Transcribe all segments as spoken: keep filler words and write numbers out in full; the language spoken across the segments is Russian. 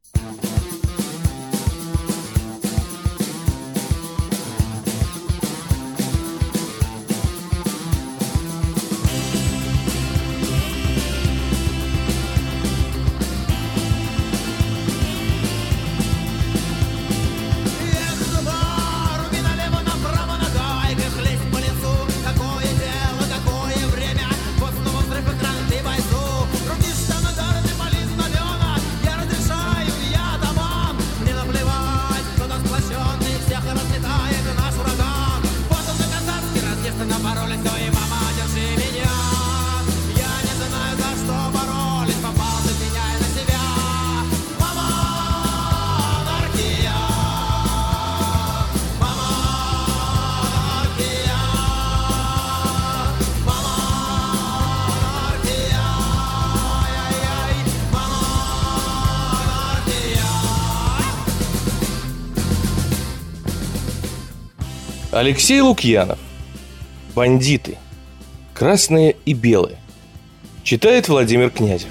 Алексей Лукьянов. Бандиты. Красные и белые. Читает Владимир Князев.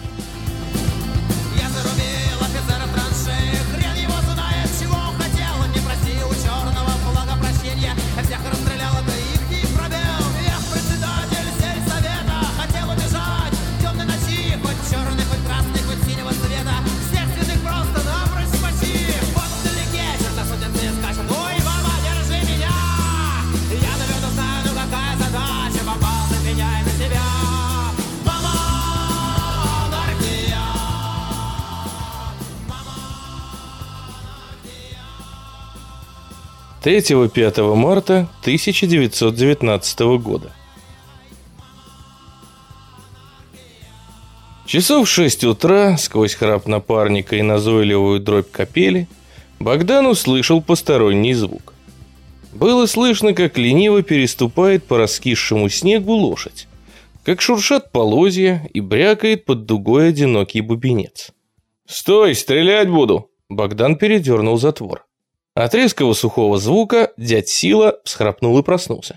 третьего-пятого марта тысяча девятьсот девятнадцатого года. Часов в шесть утра, сквозь храп напарника и назойливую дробь капели, Богдан услышал посторонний звук. Было слышно, как лениво переступает по раскисшему снегу лошадь, как шуршат полозья и брякает под дугой одинокий бубенец. «Стой, стрелять буду!» Богдан передернул затвор. От резкого сухого звука дядь Сила всхрапнул и проснулся.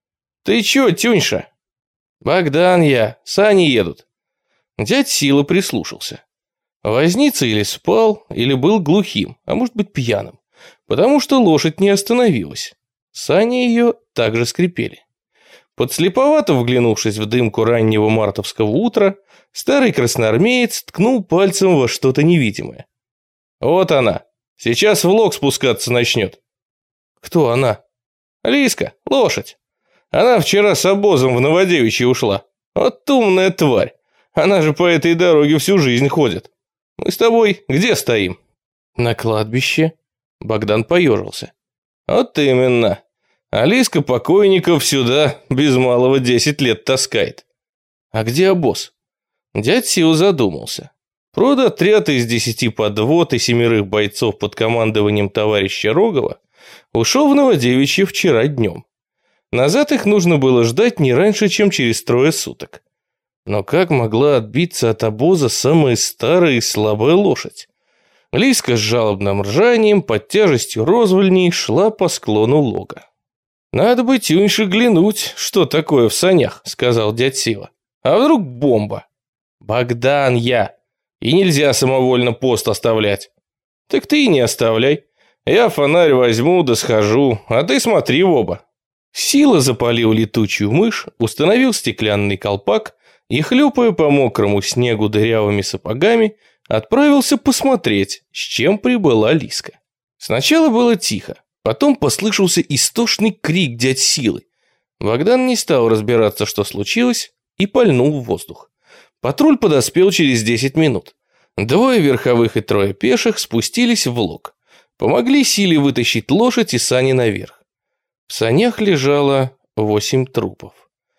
«Ты чё, Тюньша?» «Богдан я, сани едут». Дядь Сила прислушался. Возница или спал, или был глухим, а может быть пьяным, потому что лошадь не остановилась. Сани ее также скрипели. Подслеповато вглянувшись в дымку раннего мартовского утра, старый красноармеец ткнул пальцем во что-то невидимое. «Вот она. Сейчас в лог спускаться начнет». «Кто она?» «Лиска, лошадь. Она вчера с обозом в Новодевичье ушла. Вот умная тварь. Она же по этой дороге всю жизнь ходит. Мы с тобой где стоим?» «На кладбище». Богдан поежился. «Вот именно. А Лиска покойников сюда без малого десять лет таскает». «А где обоз?» Дядь Сил задумался. Продотряд из десяти подвод и семерых бойцов под командованием товарища Рогова ушел в Новодевичье вчера днем. Назад их нужно было ждать не раньше, чем через трое суток. Но как могла отбиться от обоза самая старая и слабая лошадь? Лиска с жалобным ржанием под тяжестью розвольней шла по склону лога. «Надо бы Тюньше глянуть, что такое в санях», — сказал дядь Сила. «А вдруг бомба?» «Богдан я. И нельзя самовольно пост оставлять». «Так ты и не оставляй. Я фонарь возьму да схожу, а ты смотри в оба». Сила запалил летучую мышь, установил стеклянный колпак и, хлюпая по мокрому снегу дырявыми сапогами, отправился посмотреть, с чем прибыла Лиска. Сначала было тихо, потом послышался истошный крик дядь Силы. Богдан не стал разбираться, что случилось, и пальнул в воздух. Патруль подоспел через десять минут. Двое верховых и трое пеших спустились в лог. Помогли Силе вытащить лошадь и сани наверх. В санях лежало восемь трупов.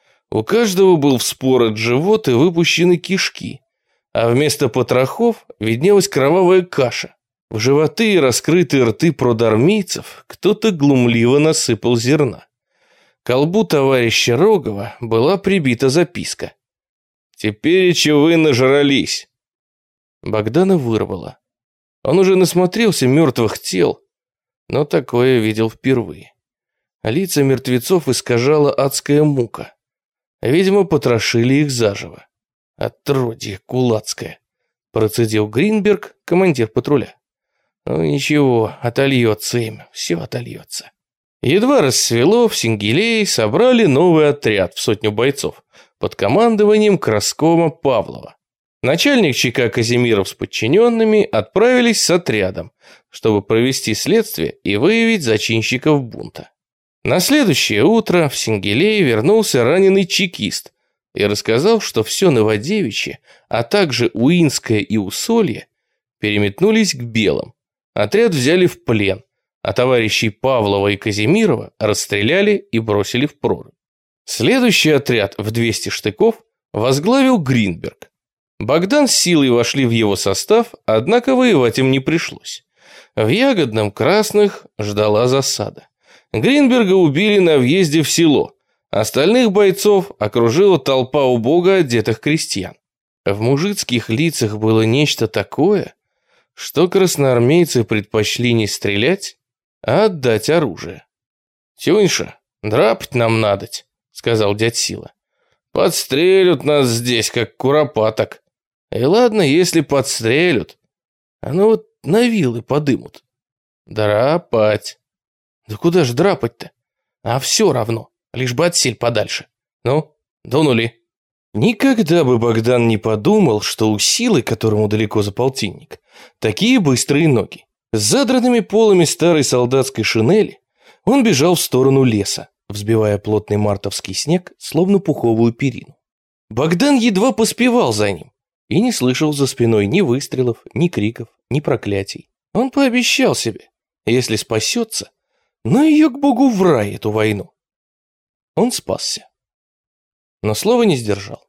У каждого был вспорот живот и выпущены кишки, а вместо потрохов виднелась кровавая каша. В животы и раскрытые рты продармейцев кто-то глумливо насыпал зерна. К колбу товарища Рогова была прибита записка. «Теперь вы нажрались». Богдана вырвало. Он уже насмотрелся мертвых тел, но такое видел впервые. Лица мертвецов искажала адская мука. Видимо, потрошили их заживо. «Отродье кулацкое», – процедил Гринберг, командир патруля. Ну ничего, отольется им, все отольется. Едва рассвело, в Сенгилее собрали новый отряд в сотню бойцов под командованием краскома Павлова. Начальник ЧК Казимиров с подчиненными отправились с отрядом, чтобы провести следствие и выявить зачинщиков бунта. На следующее утро в Сенгилей вернулся раненый чекист и рассказал, что все Новодевичье, а также Уинское и Усолье переметнулись к белым. Отряд взяли в плен, а товарищей Павлова и Казимирова расстреляли и бросили в прорубь. Следующий отряд в двести штыков возглавил Гринберг. Богдан с силой вошли в его состав, однако воевать им не пришлось. В Ягодном красных ждала засада. Гринберга убили на въезде в село. Остальных бойцов окружила толпа убого одетых крестьян. В мужицких лицах было нечто такое, что красноармейцы предпочли не стрелять, а отдать оружие. «Тюньша, драпать нам надоть», — сказал дядь Сила. «Подстрелят нас здесь, как куропаток. И ладно, если подстрелят, а ну вот на вилы подымут. Драпать». «Да куда ж драпать-то? А все равно, лишь бы отсель подальше. Ну, дунули». Никогда бы Богдан не подумал, что у Силы, которому далеко за полтинник, такие быстрые ноги. С задранными полами старой солдатской шинели он бежал в сторону леса, взбивая плотный мартовский снег, словно пуховую перину. Богдан едва поспевал за ним и не слышал за спиной ни выстрелов, ни криков, ни проклятий. Он пообещал себе, если спасется, но ее к богу в рай эту войну. Он спасся, но слова не сдержал.